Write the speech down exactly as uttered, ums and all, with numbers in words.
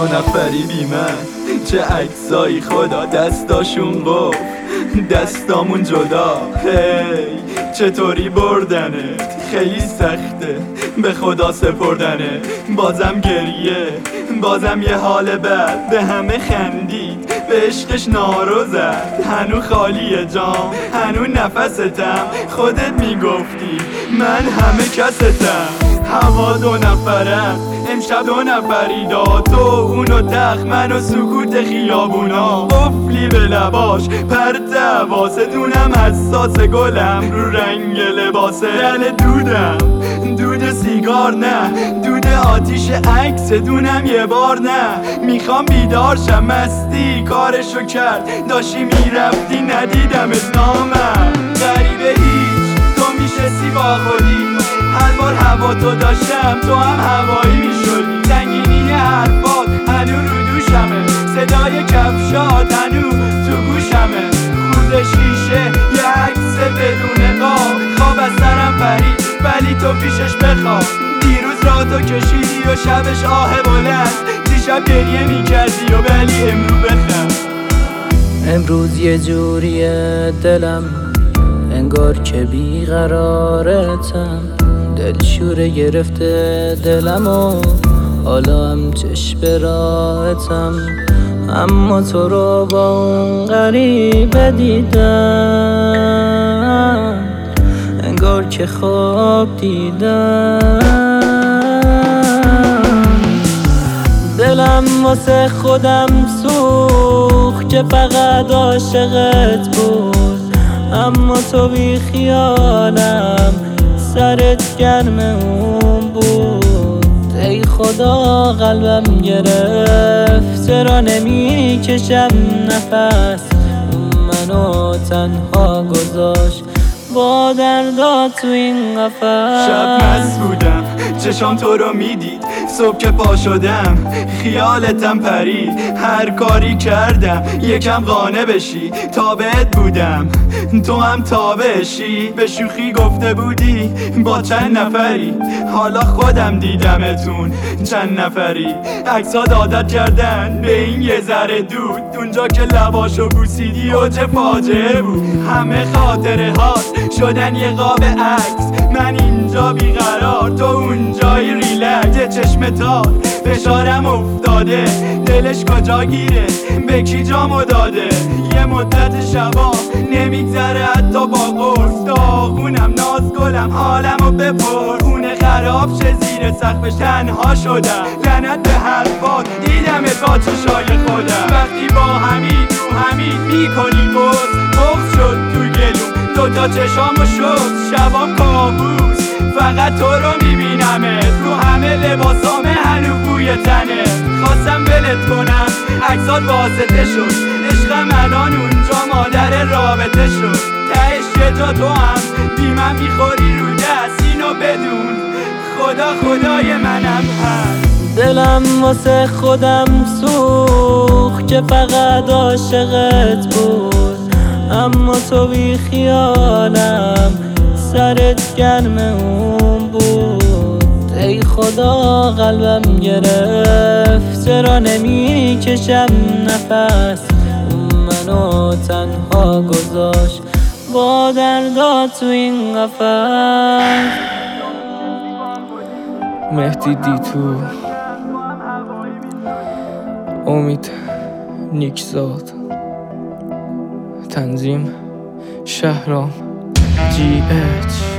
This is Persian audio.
دو نفری بی من، چه عکسایی خدا دستاشون قفل دستامون جدا. هی چطوری بردنت خیلی سخته، به خدا سپردنه. بازم گریه، بازم یه حال بد، به همه خندید، به عشقش نارو زد. هنو خالیه جام، هنو نفستم، خودت میگفتی من همه کستم. هوا دو نفرم، امشب دو نفری داد، تو اونو تخ، من و سکوت خیابونا. قفلی به لباش پرت واسه دونم، حساس گلم رو رنگ لباسه. دل دودم دود سیگار نه، دود آتیش عکس دونم یه بار نه. میخوام بیدارشم، مستی کارشو کرد، داشتی میرفتی ندیدم اسلامم. غریبه هیچ تو میشستی با خودی، هر بار هوا تو داشتم تو هم هوایی میشدی. سنگینی حرفات هنو رو دوشمه، صدای کفشات هنو تو گوشمه. خورد شیشه یه عکس بدون قاب، خواب از سرم پرید ولی تو پیشش بخواب. دیروز راتو کشیدی و شبش آه بلند، دیشب گریه میکردی و ولی امرو بخند. امروز یه جوریه دلم، انگار که بیقرارتم. دلشوره گرفته دلم و حالا هم چشم به راحتم. اما تو رو با اون غریبه دیدم، انگار که خواب دیدم. دلم واسه خودم سوخت که فقط عاشقت بود، اما تو بی خیالم، سرت گرم اون بود. ای خدا قلبم گرفت، چرا نمی کشم نفس، منو تنها گذاشت با دردات تو این قفس. شب مست بودم چشام تو رو میدید، صبح که پا شدم خیالتم پرید. هر کاری کردم یکم قانع بشی، تابعت بودم تو هم تابعشی. به شوخی گفته بودی با چند نفری، حالا خودم دیدمتون چند نفری. عکسات عادت کردن به این یه ذره دود، اونجا که لباشو بوسیدی و چه فاجعه بود. همه خاطره هات شدن یه قاب عکس، من اینجا بیقرار تو اونجای ریلکس. چشم تار فشارم افتاده، دلش کجا گیره به کی جامو داده. یه مدت شبا نمیگذره حتی با قرص، داغونم ناز گلم حالمو بپر. خونه خراب شه زیر سقفش تنها شدم، لعنت به حرفات دیدمت با چشای خودم. وقتی با همین رو همین میکنی بز، بغض شد تو گلوم دوتا چشامو شد شبام کابوس. فقط تو رو میبینمت رو همه لباسامه، هنو بوی تنه. خواستم ولت کنم عکسات واسطه شد، عشقم الان اونجا مادر رابطه شد. تهش یه جا تو هم بی من میخوری رو دست، اینو بدون خدا خدای منم هست. دلم واسه خودم سوخت که فقط عاشقت بود، اما تو بی خیالم، سرت گرم اون بود. ای خدا قلبم گرفت، چرا نمی کشم نفس، منو تنها گذاشت با دردات تو این قفس. مهدی دیتو، امید نیکزاد، تنظیم شهرام جی اچ.